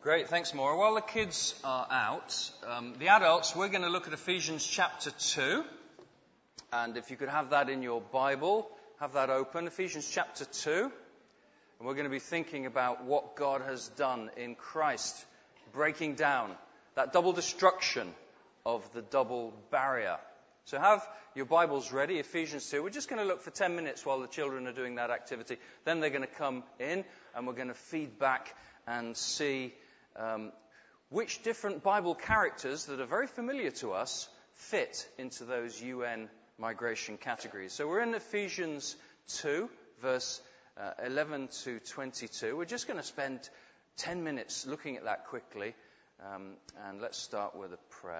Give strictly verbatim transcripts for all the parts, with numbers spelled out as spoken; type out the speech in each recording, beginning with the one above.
Great, thanks, Maura. While the kids are out, um, the adults, we're going to look at Ephesians chapter two. And if you could have that in your Bible, have that open, Ephesians chapter two. And we're going to be thinking about what God has done in Christ, breaking down that double destruction of the double barrier. So have your Bibles ready, Ephesians two. We're just going to look for ten minutes while the children are doing that activity. Then they're going to come in and we're going to feed back and see um, which different Bible characters that are very familiar to us fit into those U N migration categories. So we're in Ephesians two, verse uh, eleven to twenty-two. We're just going to spend ten minutes looking at that quickly. Um, and let's start with a prayer.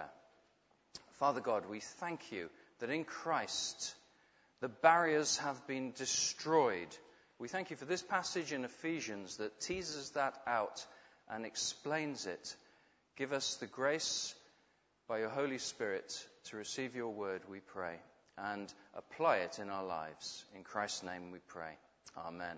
Father God, we thank you that in Christ the barriers have been destroyed. We thank you for this passage in Ephesians that teases that out and explains it. Give us the grace by your Holy Spirit to receive your word, we pray, and apply it in our lives. In Christ's name we pray. Amen.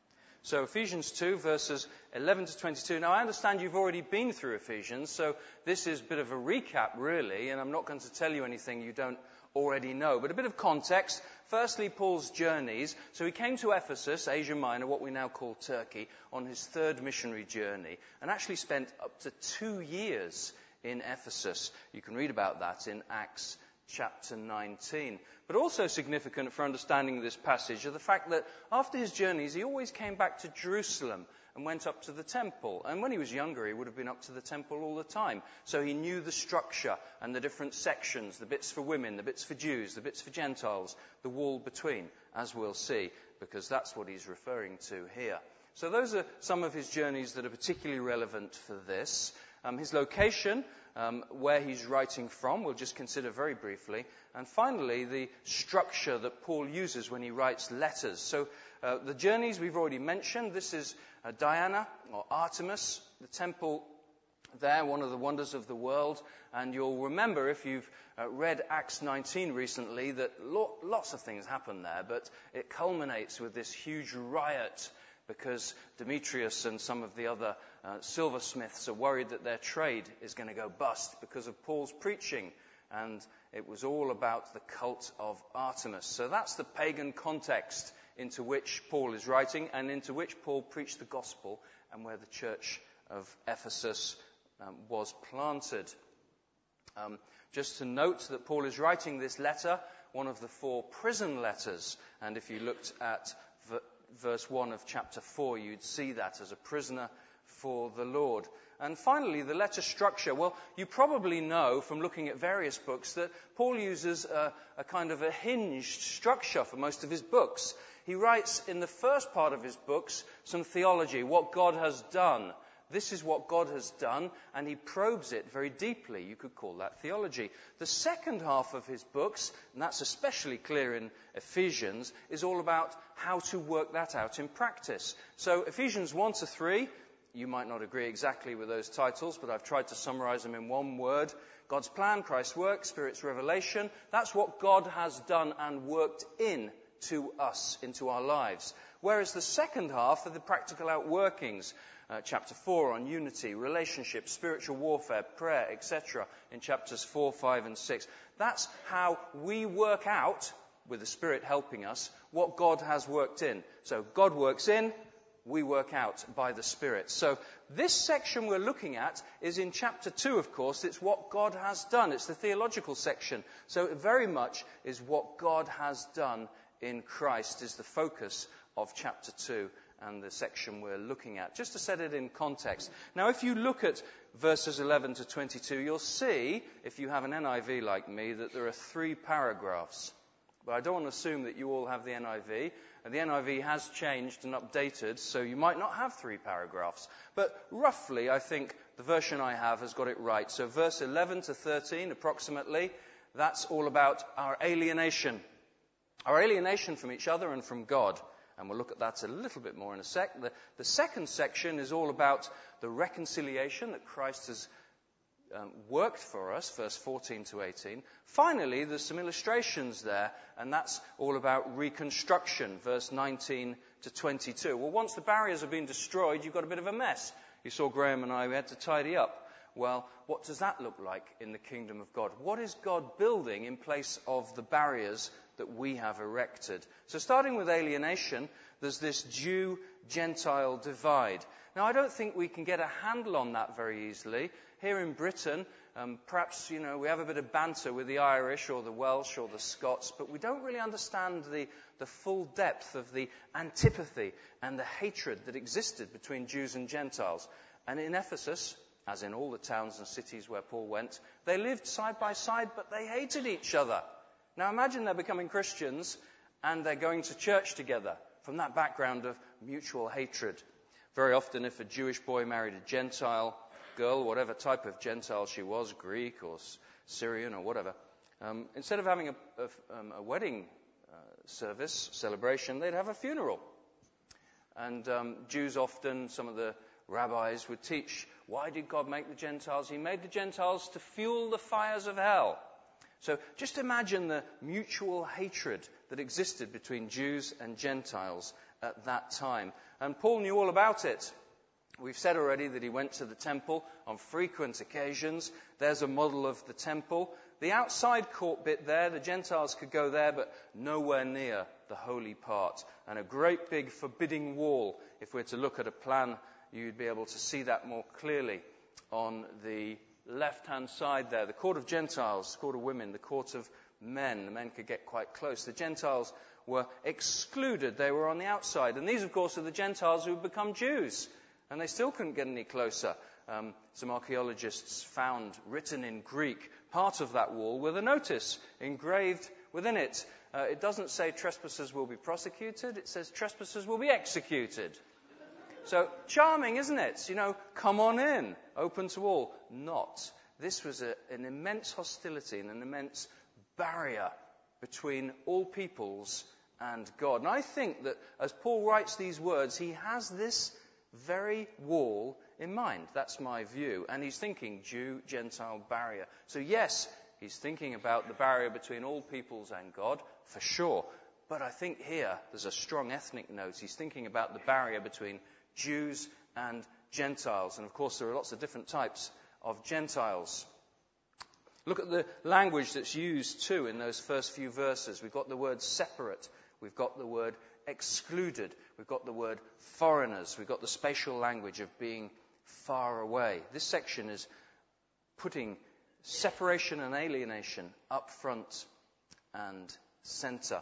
So Ephesians two, verses eleven to twenty-two. Now, I understand you've already been through Ephesians, so this is a bit of a recap, really, and I'm not going to tell you anything you don't already know. But a bit of context. Firstly, Paul's journeys. So he came to Ephesus, Asia Minor, what we now call Turkey, on his third missionary journey, and actually spent up to two years in Ephesus. You can read about that in Acts chapter nineteen. But also significant for understanding this passage are the fact that after his journeys, he always came back to Jerusalem and went up to the temple. And when he was younger, he would have been up to the temple all the time. So he knew the structure and the different sections, the bits for women, the bits for Jews, the bits for Gentiles, the wall between, as we'll see, because that's what he's referring to here. So those are some of his journeys that are particularly relevant for this. Um, his location, um, where he's writing from, we'll just consider very briefly. And finally, the structure that Paul uses when he writes letters. So uh, the journeys we've already mentioned. This is uh, Diana, or Artemis, the temple there, one of the wonders of the world. And you'll remember, if you've uh, read Acts nineteen recently, that lo- lots of things happen there. But it culminates with this huge riot because Demetrius and some of the other uh, silversmiths are worried that their trade is going to go bust because of Paul's preaching. And it was all about the cult of Artemis. So that's the pagan context into which Paul is writing and into which Paul preached the gospel and where the church of Ephesus um, was planted. Um, just to note that Paul is writing this letter, one of the four prison letters. And if you looked at v- verse one of chapter four, you'd see that as a prisoner for the Lord. And finally, the letter structure. Well, you probably know from looking at various books that Paul uses a, a kind of a hinged structure for most of his books. He writes in the first part of his books some theology, what God has done. This is what God has done, and he probes it very deeply. You could call that theology. The second half of his books, and that's especially clear in Ephesians, is all about how to work that out in practice. So Ephesians one to three, you might not agree exactly with those titles, but I've tried to summarize them in one word. God's plan, Christ's work, Spirit's revelation. That's what God has done and worked in to us, into our lives. Whereas the second half are the practical outworkings. Uh, chapter four on unity, relationships, spiritual warfare, prayer, et cetera. In chapters four, five, and six. That's how we work out, with the Spirit helping us, what God has worked in. So God works in, we work out by the Spirit. So this section we're looking at is in chapter two, of course. It's what God has done. It's the theological section. So it very much is what God has done in Christ is the focus of chapter two and the section we're looking at. Just to set it in context. Now, if you look at verses eleven to twenty-two, you'll see, if you have an N I V like me, that there are three paragraphs. But I don't want to assume that you all have the N I V. And the N I V has changed and updated, so you might not have three paragraphs. But roughly, I think the version I have has got it right. So verse eleven to thirteen, approximately, that's all about our alienation. Our alienation from each other and from God. And we'll look at that a little bit more in a sec. The, the second section is all about the reconciliation that Christ has um, worked for us, verse fourteen to eighteen. Finally, there's some illustrations there, and that's all about reconstruction, verse nineteen to twenty-two. Well, once the barriers have been destroyed, you've got a bit of a mess. You saw Graham and I, we had to tidy up. Well, what does that look like in the kingdom of God? What is God building in place of the barriers that we have erected? So starting with alienation, there's this Jew-Gentile divide. Now, I don't think we can get a handle on that very easily. Here in Britain, um, perhaps, you know, we have a bit of banter with the Irish or the Welsh or the Scots, but we don't really understand the, the full depth of the antipathy and the hatred that existed between Jews and Gentiles. And in Ephesus, as in all the towns and cities where Paul went, they lived side by side, but they hated each other. Now imagine they're becoming Christians and they're going to church together from that background of mutual hatred. Very often, if a Jewish boy married a Gentile girl, whatever type of Gentile she was, Greek or Syrian or whatever, um, instead of having a, a, um, a wedding uh, service, celebration, they'd have a funeral. And um, Jews often, some of the rabbis would teach, why did God make the Gentiles? He made the Gentiles to fuel the fires of hell. So just imagine the mutual hatred that existed between Jews and Gentiles at that time. And Paul knew all about it. We've said already that he went to the temple on frequent occasions. There's a model of the temple. The outside court bit there, the Gentiles could go there, but nowhere near the holy part. And a great big forbidding wall. If we're to look at a plan, you'd be able to see that more clearly on the left-hand side there. The court of Gentiles, the court of women, the court of men. The men could get quite close. The Gentiles were excluded. They were on the outside. And these, of course, are the Gentiles who have become Jews. And they still couldn't get any closer. Um, some archaeologists found written in Greek part of that wall with a notice engraved within it. Uh, it doesn't say trespassers will be prosecuted. It says trespassers will be executed. So charming, isn't it? You know, come on in, open to all. Not. This was a, an immense hostility and an immense barrier between all peoples and God. And I think that as Paul writes these words, he has this very wall in mind. That's my view. And he's thinking Jew-Gentile barrier. So yes, he's thinking about the barrier between all peoples and God, for sure. But I think here there's a strong ethnic note. He's thinking about the barrier between Jews and Gentiles. And of course there are lots of different types of Gentiles. Look at the language that's used too in those first few verses. We've got the word separate. We've got the word excluded. We've got the word foreigners. We've got the spatial language of being far away. This section is putting separation and alienation up front and center.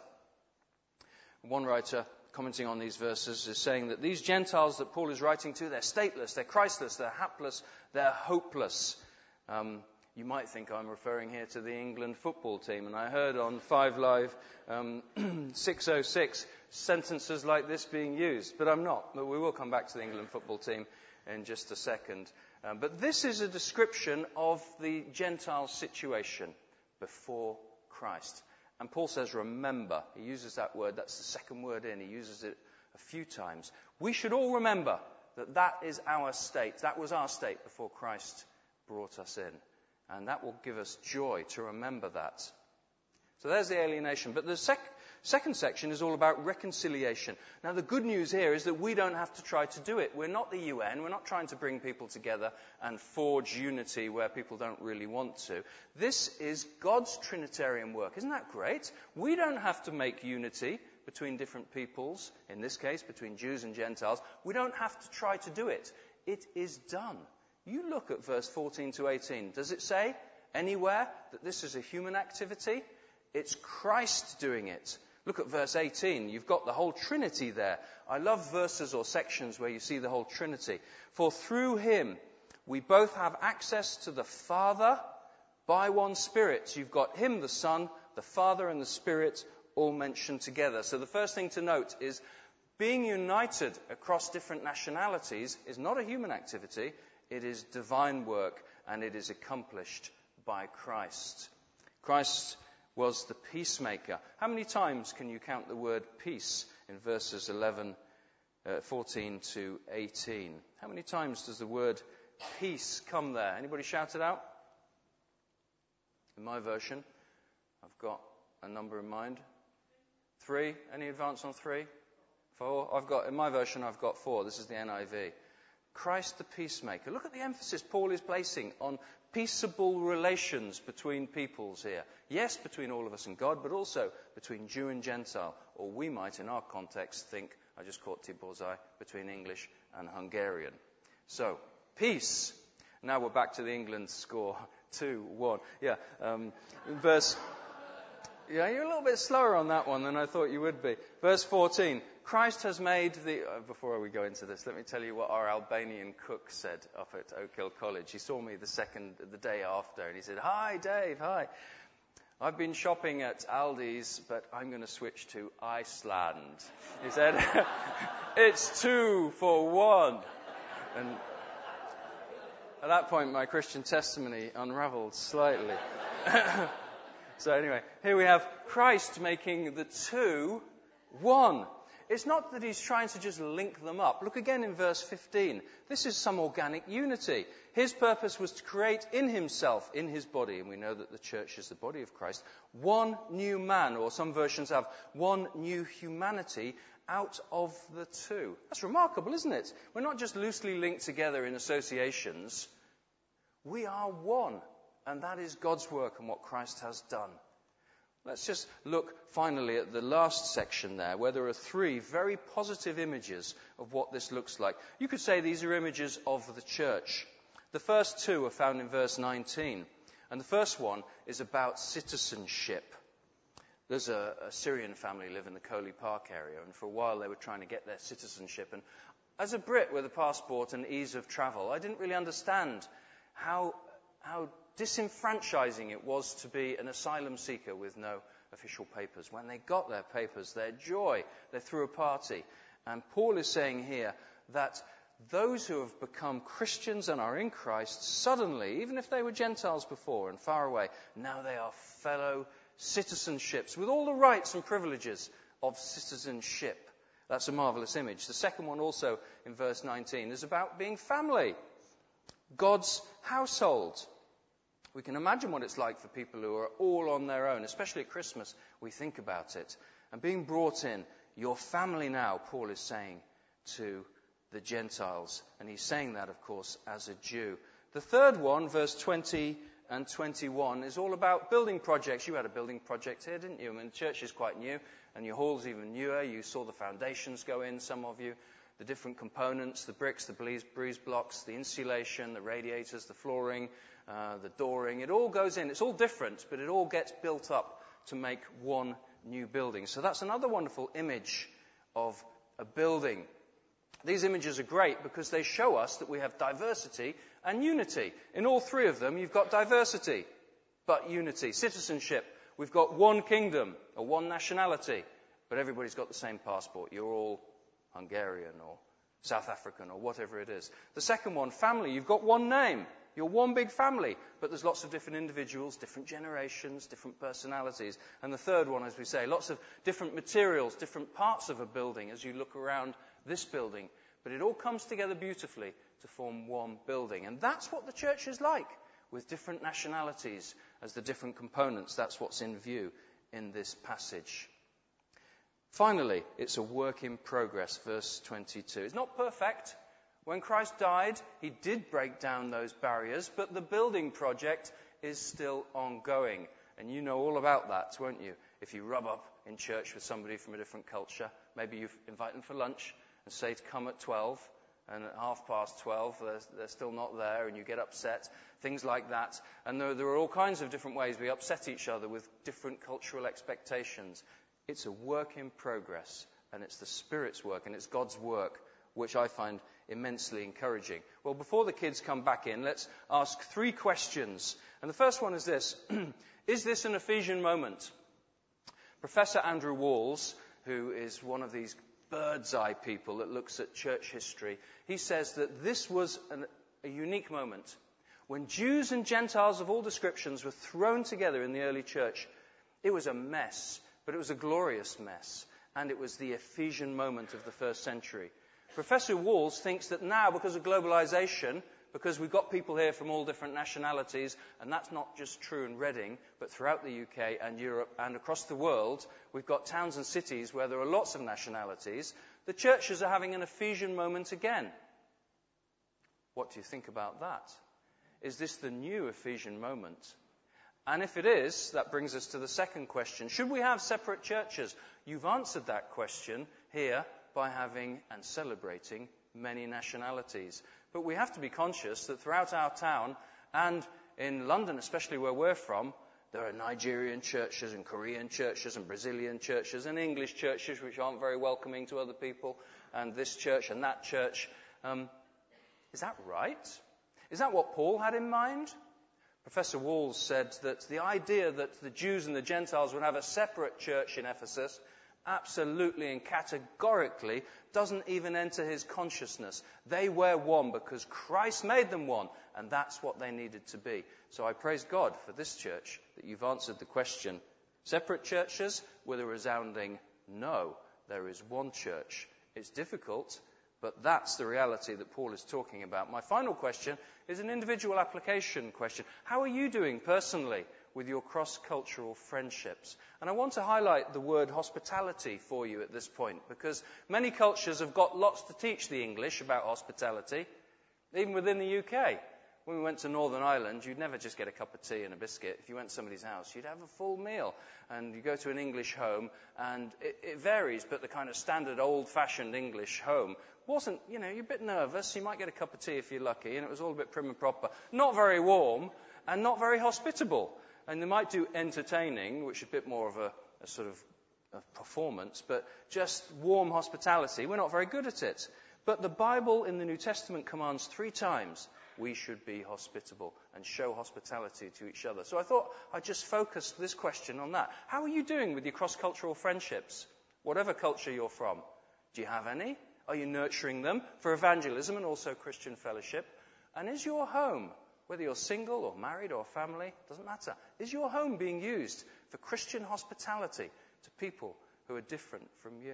One writer commenting on these verses is saying that these Gentiles that Paul is writing to, they're stateless, they're Christless, they're hapless, they're hopeless. Um, you might think I'm referring here to the England football team, and I heard on Five Live um, six oh six sentences like this being used, but I'm not. But we will come back to the England football team in just a second. Um, but this is a description of the Gentile situation before Christ. And Paul says, remember. He uses that word. That's the second word in. He uses it a few times. We should all remember that that is our state. That was our state before Christ brought us in. And that will give us joy to remember that. So there's the alienation. But the sec- second section is all about reconciliation. Now the good news here is that we don't have to try to do it. We're not the U N. We're not trying to bring people together and forge unity where people don't really want to. This is God's Trinitarian work. Isn't that great? We don't have to make unity between different peoples, in this case between Jews and Gentiles. We don't have to try to do it. It is done. You look at verse fourteen to eighteen. Does it say anywhere that this is a human activity? It's Christ doing it. Look at verse eighteen. You've got the whole Trinity there. I love verses or sections where you see the whole Trinity. For through him we both have access to the Father by one Spirit. You've got him, the Son, the Father and the Spirit all mentioned together. So the first thing to note is being united across different nationalities is not a human activity. It is divine work, and it is accomplished by Christ. Christ was the peacemaker. How many times can you count the word peace in verses eleven, uh, fourteen to eighteen? How many times does the word peace come there? Anybody shout it out? In my version, I've got a number in mind. Three? Any advance on three? Four? I've got, in my version, I've got four. This is the N I V. Christ the peacemaker. Look at the emphasis Paul is placing on peaceable relations between peoples here. Yes, between all of us and God, but also between Jew and Gentile. Or we might, in our context, think, I just caught T-bullseye, between English and Hungarian. So, peace. Now we're back to the England score, two one. Yeah, um, verse... Yeah, you're a little bit slower on that one than I thought you would be. Verse fourteen. Christ has made the... Uh, before we go into this, let me tell you what our Albanian cook said up at Oak Hill College. He saw me the second, the day after, and he said, "Hi, Dave, hi. I've been shopping at Aldi's, but I'm going to switch to Iceland." He said, "It's two for one." And at that point, my Christian testimony unraveled slightly. So anyway, here we have Christ making the two one. It's not that he's trying to just link them up. Look again in verse fifteen. This is some organic unity. His purpose was to create in himself, in his body, and we know that the church is the body of Christ, one new man, or some versions have one new humanity out of the two. That's remarkable, isn't it? We're not just loosely linked together in associations. We are one, and that is God's work and what Christ has done. Let's just look finally at the last section there, where there are three very positive images of what this looks like. You could say these are images of the church. The first two are found in verse nineteen. And the first one is about citizenship. There's a, a Syrian family live in the Coley Park area, and for a while they were trying to get their citizenship. And as a Brit with a passport and ease of travel, I didn't really understand how how disenfranchising it was to be an asylum seeker with no official papers. When they got their papers, their joy, they threw a party. And Paul is saying here that those who have become Christians and are in Christ, suddenly, even if they were Gentiles before and far away, now they are fellow citizenships with all the rights and privileges of citizenship. That's a marvelous image. The second one also in verse nineteen is about being family. God's household. We can imagine what it's like for people who are all on their own, especially at Christmas. We think about it. And being brought in, your family now, Paul is saying to the Gentiles. And he's saying that, of course, as a Jew. The third one, verse twenty and twenty-one, is all about building projects. You had a building project here, didn't you? I mean, the church is quite new, and your hall's even newer. You saw the foundations go in, some of you. The different components, the bricks, the breeze, breeze blocks, the insulation, the radiators, the flooring, uh, the dooring. It all goes in. It's all different, but it all gets built up to make one new building. So that's another wonderful image of a building. These images are great because they show us that we have diversity and unity. In all three of them, you've got diversity, but unity. Citizenship, we've got one kingdom or one nationality, but everybody's got the same passport. You're all Hungarian or South African or whatever it is. The second one, family. You've got one name. You're one big family, but there's lots of different individuals, different generations, different personalities. And the third one, as we say, lots of different materials, different parts of a building as you look around this building. But it all comes together beautifully to form one building. And that's what the church is like, with different nationalities as the different components. That's what's in view in this passage. Finally, it's a work in progress, verse twenty-two. It's not perfect. When Christ died, he did break down those barriers, but the building project is still ongoing. And you know all about that, won't you? If you rub up in church with somebody from a different culture, maybe you invite them for lunch and say to come at twelve, and at half past twelve, they're, they're still not there, and you get upset, things like that. And there, there are all kinds of different ways we upset each other with different cultural expectations. It's a work in progress, and it's the Spirit's work, and it's God's work, which I find immensely encouraging. Well, before the kids come back in, let's ask three questions. And the first one is this. Is this an Ephesian moment? Professor Andrew Walls, who is one of these bird's eye people that looks at church history, he says that this was an, a unique moment when Jews and Gentiles of all descriptions were thrown together in the early church. It was a mess. But it was a glorious mess, and it was the Ephesian moment of the first century. Professor Walls thinks that now, because of globalization, because we've got people here from all different nationalities, and that's not just true in Reading, but throughout the U K and Europe and across the world, we've got towns and cities where there are lots of nationalities. The churches are having an Ephesian moment again. What do you think about that? Is this the new Ephesian moment? And if it is, that brings us to the second question. Should we have separate churches? You've answered that question here by having and celebrating many nationalities. But we have to be conscious that throughout our town, and in London especially where we're from, there are Nigerian churches and Korean churches and Brazilian churches and English churches which aren't very welcoming to other people, and this church and that church. Um, is that right? Is that what Paul had in mind? Professor Walls said that the idea that the Jews and the Gentiles would have a separate church in Ephesus absolutely and categorically doesn't even enter his consciousness. They were one because Christ made them one, and that's what they needed to be. So I praise God for this church that you've answered the question. Separate churches with a resounding no. There is one church. It's difficult, but that's the reality that Paul is talking about. My final question is an individual application question. How are you doing personally with your cross-cultural friendships? And I want to highlight the word hospitality for you at this point, because many cultures have got lots to teach the English about hospitality, even within the U K. When we went to Northern Ireland, you'd never just get a cup of tea and a biscuit. If you went to somebody's house, you'd have a full meal. And you go to an English home, and it, it varies, but the kind of standard old-fashioned English home wasn't, you know, you're a bit nervous. You might get a cup of tea if you're lucky, and it was all a bit prim and proper. Not very warm, and not very hospitable. And they might do entertaining, which is a bit more of a, a sort of a performance, but just warm hospitality, we're not very good at it. But the Bible in the New Testament commands three times we should be hospitable and show hospitality to each other. So I thought I'd just focus this question on that. How are you doing with your cross-cultural friendships? Whatever culture you're from. Do you have any? Are you nurturing them for evangelism and also Christian fellowship? And is your home, whether you're single or married or family, doesn't matter, is your home being used for Christian hospitality to people who are different from you?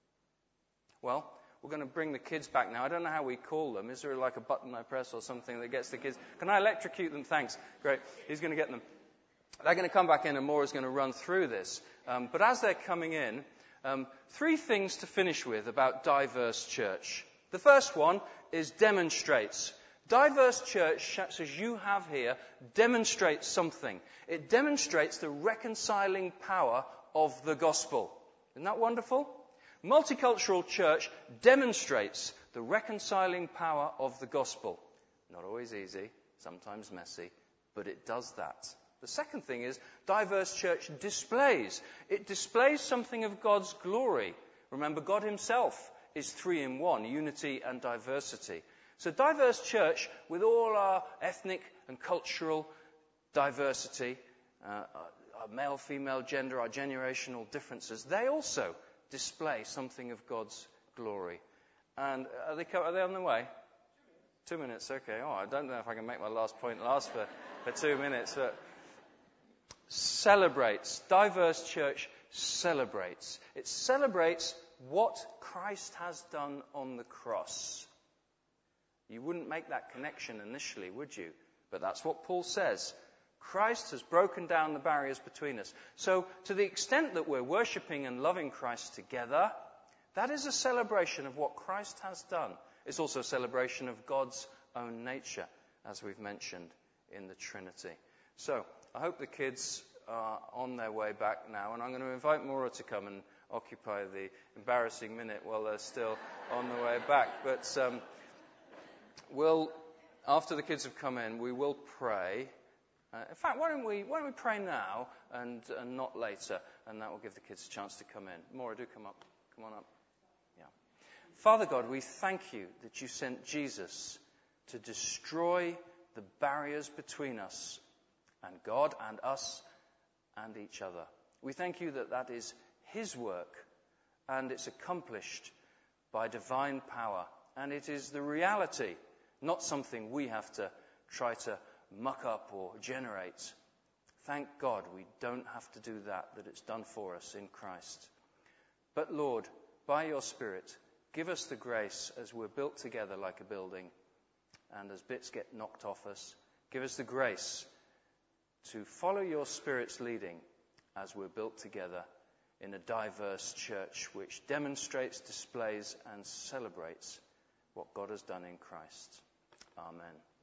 Well, we're going to bring the kids back now. I don't know how we call them. Is there like a button I press or something that gets the kids? Can I electrocute them? Thanks. Great. He's going to get them. They're going to come back in and Maura's going to run through this. Um, but as they're coming in, um, three things to finish with about diverse church. The first one is demonstrates. Diverse church, such as you have here, demonstrates something. It demonstrates the reconciling power of the gospel. Isn't that wonderful? Multicultural church demonstrates the reconciling power of the gospel. Not always easy, sometimes messy, but it does that. The second thing is diverse church displays. It displays something of God's glory. Remember, God himself is three in one, unity and diversity. So diverse church, with all our ethnic and cultural diversity, uh, our male, female, gender, our generational differences, they also display something of God's glory. And are they, are they on the way? Two minutes, okay. Oh, I don't know if I can make my last point last for, for two minutes, but celebrates. Diverse church celebrates. It celebrates what Christ has done on the cross. You wouldn't make that connection initially, would you? But that's what Paul says. Christ has broken down the barriers between us. So to the extent that we're worshipping and loving Christ together, that is a celebration of what Christ has done. It's also a celebration of God's own nature, as we've mentioned in the Trinity. So I hope the kids are on their way back now, and I'm going to invite Maura to come and occupy the embarrassing minute while they're still on the way back. But um, we'll, after the kids have come in, we will pray. Uh, in fact, why don't we why don't we pray now and, and not later, and that will give the kids a chance to come in. Maura, do come up. Come on up. Yeah. Father God, we thank you that you sent Jesus to destroy the barriers between us and God and us and each other. We thank you that that is his work, and it's accomplished by divine power, and it is the reality, not something we have to try to muck up or generate. Thank God we don't have to do that, that it's done for us in Christ. But Lord, by your Spirit, give us the grace as we're built together like a building, and as bits get knocked off us, give us the grace to follow your Spirit's leading as we're built together in a diverse church which demonstrates, displays, and celebrates what God has done in Christ. Amen.